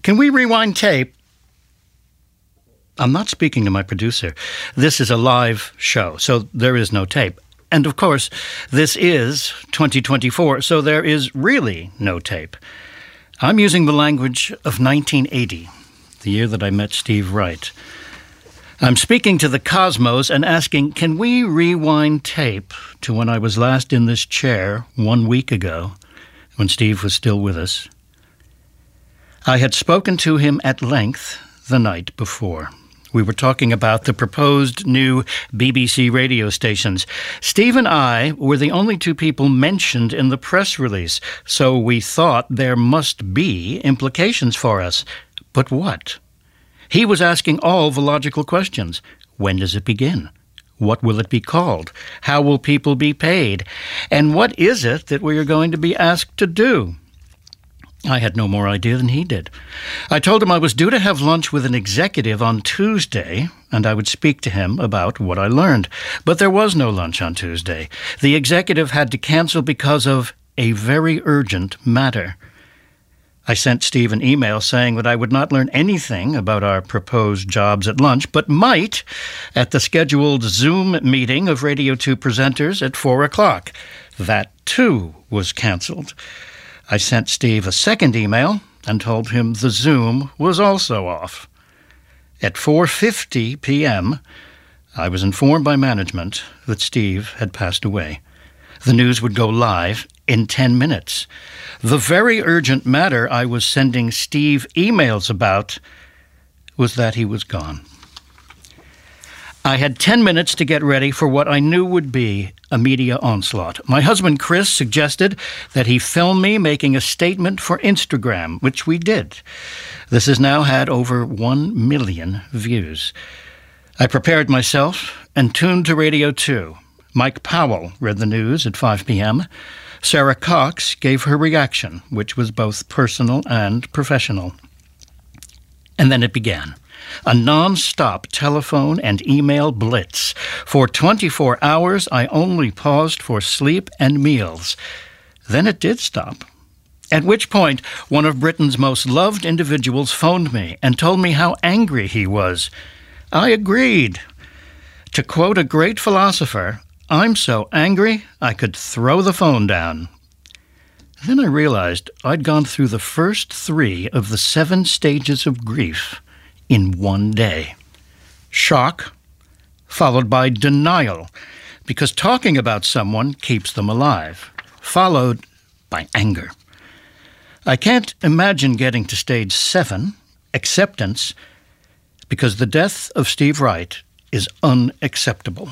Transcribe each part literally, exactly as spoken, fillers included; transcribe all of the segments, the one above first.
Can we rewind tape? I'm not speaking to my producer. This is a live show, so there is no tape. And of course, this is twenty twenty-four, so there is really no tape. I'm using the language of nineteen eighty, the year that I met Steve Wright. I'm speaking to the cosmos and asking, can we rewind tape to when I was last in this chair one week ago, when Steve was still with us? I had spoken to him at length the night before. We were talking about the proposed new B B C radio stations. Steve and I were the only two people mentioned in the press release, so we thought there must be implications for us. But what? He was asking all the logical questions. When does it begin? What will it be called? How will people be paid? And what is it that we are going to be asked to do? I had no more idea than he did. I told him I was due to have lunch with an executive on Tuesday, and I would speak to him about what I learned. But there was no lunch on Tuesday. The executive had to cancel because of a very urgent matter. I sent Steve an email saying that I would not learn anything about our proposed jobs at lunch, but might at the scheduled Zoom meeting of Radio two presenters at four o'clock. That, too, was canceled. I sent Steve a second email and told him the Zoom was also off. At four fifty p.m., I was informed by management that Steve had passed away. The news would go live in ten minutes. The very urgent matter I was sending Steve emails about was that he was gone. I had ten minutes to get ready for what I knew would be a media onslaught. My husband, Chris, suggested that he film me making a statement for Instagram, which we did. This has now had over one million views. I prepared myself and tuned to Radio two. Mike Powell read the news at five p.m. Sarah Cox gave her reaction, which was both personal and professional. And then it began. A non-stop telephone and email blitz. For twenty-four hours, I only paused for sleep and meals. Then it did stop. At which point, one of Britain's most loved individuals phoned me and told me how angry he was. I agreed. To quote a great philosopher, I'm so angry I could throw the phone down. Then I realized I'd gone through the first three of the seven stages of grief in one day. Shock, followed by denial, because talking about someone keeps them alive, followed by anger. I can't imagine getting to stage seven, acceptance, because the death of Steve Wright is unacceptable.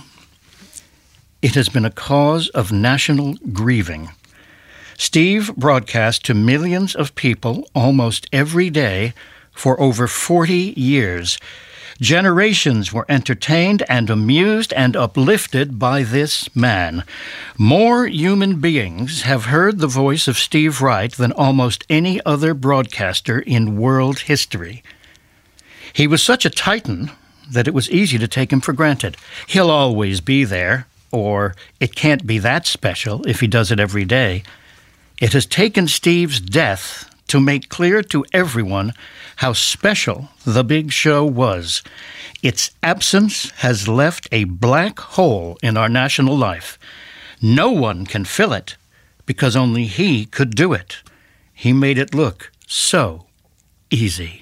It has been a cause of national grieving. Steve broadcast to millions of people almost every day for over forty years. Generations were entertained and amused and uplifted by this man. More human beings have heard the voice of Steve Wright than almost any other broadcaster in world history. He was such a titan that it was easy to take him for granted. He'll always be there, or it can't be that special if he does it every day. It has taken Steve's death to make clear to everyone how special The Big Show was. Its absence has left a black hole in our national life. No one can fill it because only he could do it. He made it look so easy.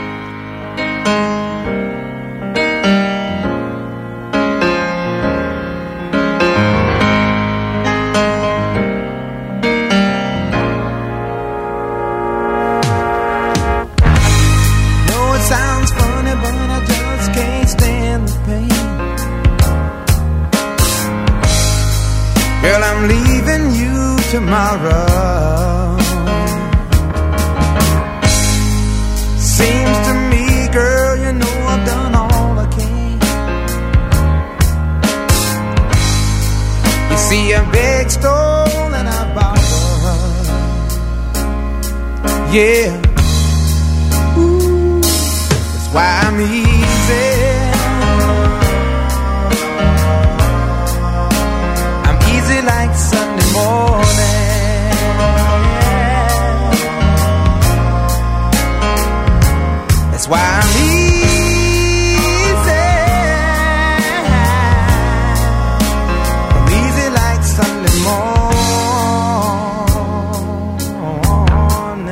Tomorrow seems to me, girl, you know I've done all I can. You see, I beg, stole, and I borrowed. Yeah, ooh, that's why I'm easy. I'm easy like Sunday morning. why I'm easy. I'm easy like Sunday morning.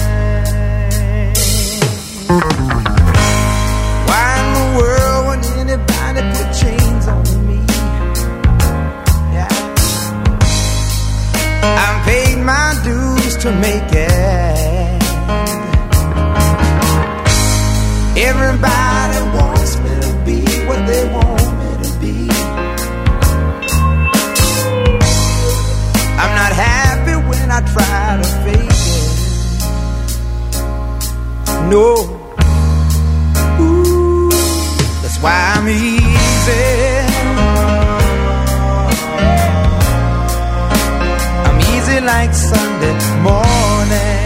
Why in the world would anybody put chains on me? Yeah, I've paid my dues to make it. Everybody wants me to be what they want me to be. I'm not happy when I try to fake it. No. Ooh, that's why I'm easy. I'm easy like Sunday morning.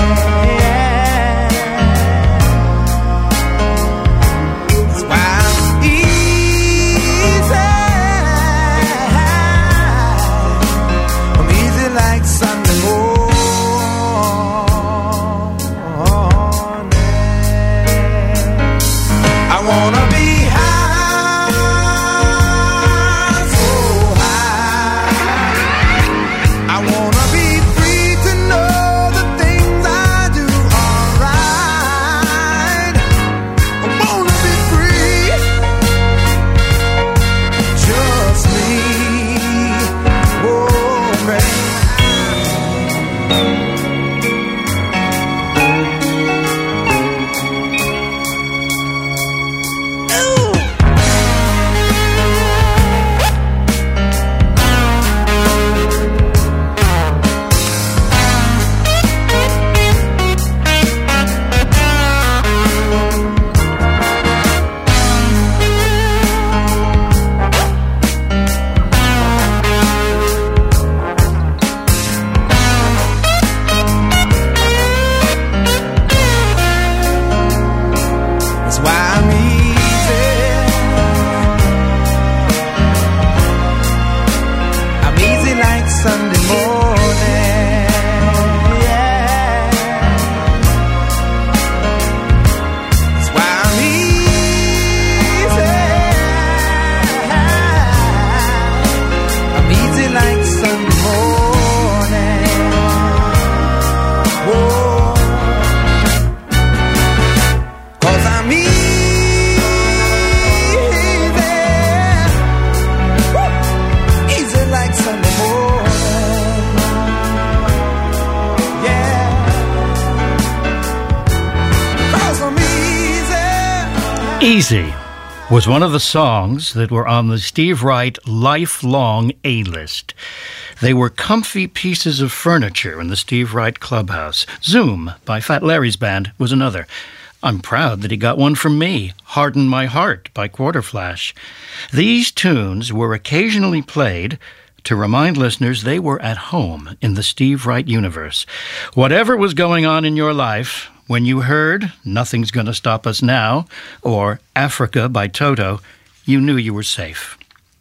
Easy was one of the songs that were on the Steve Wright lifelong A-list. They were comfy pieces of furniture in the Steve Wright Clubhouse. Zoom by Fat Larry's band was another. I'm proud that he got one from me, Harden My Heart by Quarterflash. These tunes were occasionally played to remind listeners they were at home in the Steve Wright universe. Whatever was going on in your life, when you heard Nothing's Gonna Stop Us Now or Africa by Toto, you knew you were safe.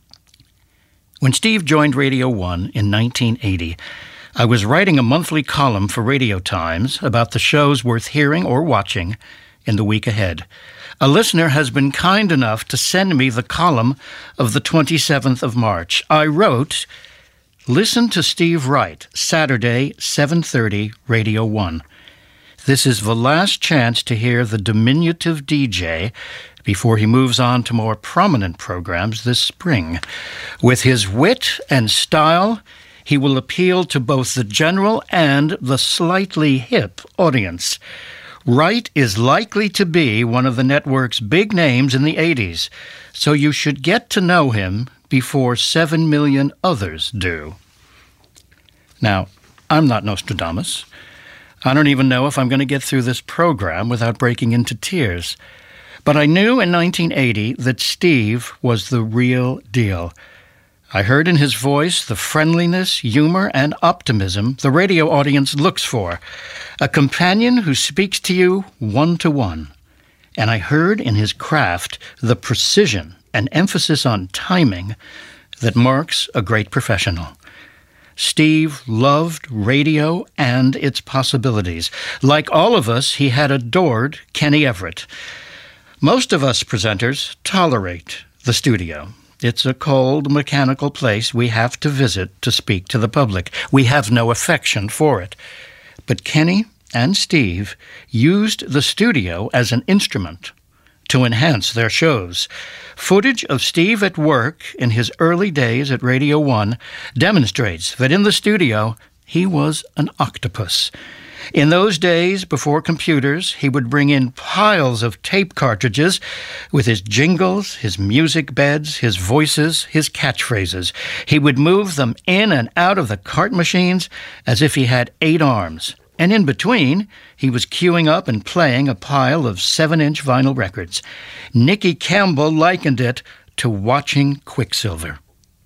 When Steve joined Radio One in nineteen eighty, I was writing a monthly column for Radio Times about the shows worth hearing or watching in the week ahead. A listener has been kind enough to send me the column of the twenty-seventh of March. I wrote, "Listen to Steve Wright, Saturday, seven thirty, Radio One. This is the last chance to hear the diminutive D J before he moves on to more prominent programs this spring. With his wit and style, he will appeal to both the general and the slightly hip audience. Wright is likely to be one of the network's big names in the eighties, so you should get to know him before seven million others do." Now, I'm not Nostradamus. I don't even know if I'm going to get through this program without breaking into tears. But I knew in nineteen eighty that Steve was the real deal. I heard in his voice the friendliness, humor, and optimism the radio audience looks for. A companion who speaks to you one-to-one. And I heard in his craft the precision and emphasis on timing that marks a great professional. Steve loved radio and its possibilities. Like all of us, he had adored Kenny Everett. Most of us presenters tolerate the studio. It's a cold, mechanical place we have to visit to speak to the public. We have no affection for it. But Kenny and Steve used the studio as an instrument to enhance their shows. Footage of Steve at work in his early days at Radio One demonstrates that in the studio, he was an octopus. In those days, before computers, he would bring in piles of tape cartridges with his jingles, his music beds, his voices, his catchphrases. He would move them in and out of the cart machines as if he had eight arms. And in between, he was queuing up and playing a pile of seven-inch vinyl records. Nicky Campbell likened it to watching Quicksilver.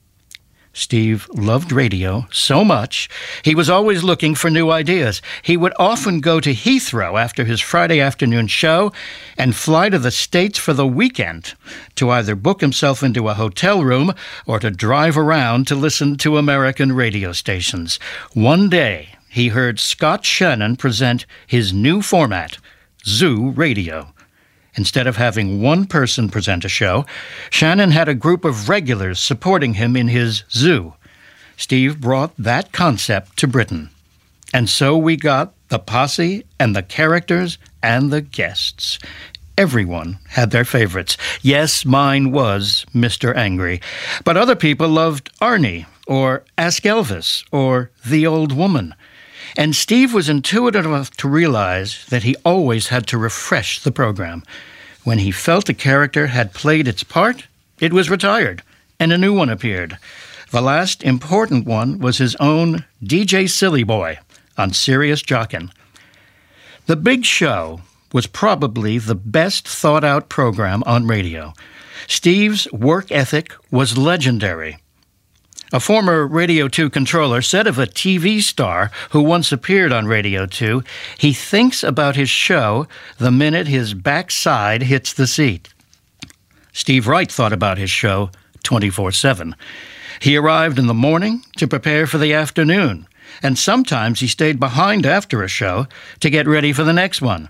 Steve loved radio so much, he was always looking for new ideas. He would often go to Heathrow after his Friday afternoon show and fly to the States for the weekend to either book himself into a hotel room or to drive around to listen to American radio stations. One day, he heard Scott Shannon present his new format, Zoo Radio. Instead of having one person present a show, Shannon had a group of regulars supporting him in his zoo. Steve brought that concept to Britain. And so we got the posse and the characters and the guests. Everyone had their favorites. Yes, mine was Mister Angry. But other people loved Arnie, or Ask Elvis, or The Old Woman. And Steve was intuitive enough to realize that he always had to refresh the program. When he felt a character had played its part, it was retired, and a new one appeared. The last important one was his own D J Silly Boy on Sirius Jockin. The Big Show was probably the best thought-out program on radio. Steve's work ethic was legendary. A former Radio two controller said of a T V star who once appeared on Radio two, he thinks about his show the minute his backside hits the seat. Steve Wright thought about his show twenty-four seven. He arrived in the morning to prepare for the afternoon, and sometimes he stayed behind after a show to get ready for the next one.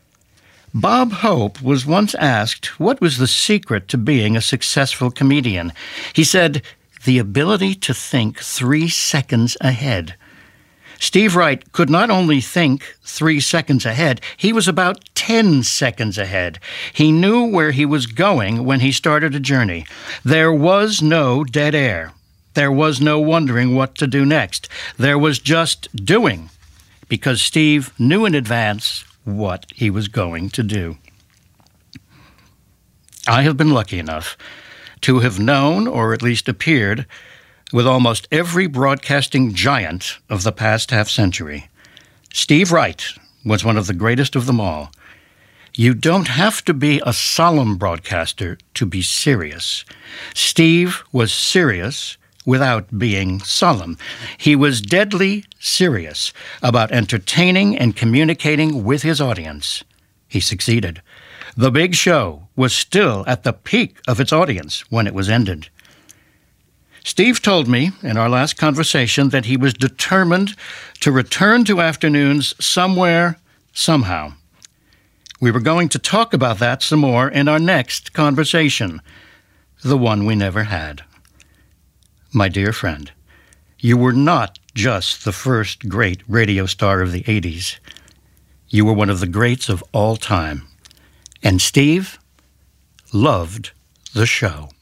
Bob Hope was once asked what was the secret to being a successful comedian. He said, the ability to think three seconds ahead. Steve Wright could not only think three seconds ahead, he was about ten seconds ahead. He knew where he was going when he started a journey. There was no dead air. There was no wondering what to do next. There was just doing, because Steve knew in advance what he was going to do. I have been lucky enough to have known, or at least appeared, with almost every broadcasting giant of the past half-century. Steve Wright was one of the greatest of them all. You don't have to be a solemn broadcaster to be serious. Steve was serious without being solemn. He was deadly serious about entertaining and communicating with his audience. He succeeded. The Big Show was still at the peak of its audience when it was ended. Steve told me in our last conversation that he was determined to return to afternoons somewhere, somehow. We were going to talk about that some more in our next conversation, the one we never had. My dear friend, you were not just the first great radio star of the eighties. You were one of the greats of all time. And Steve loved the show.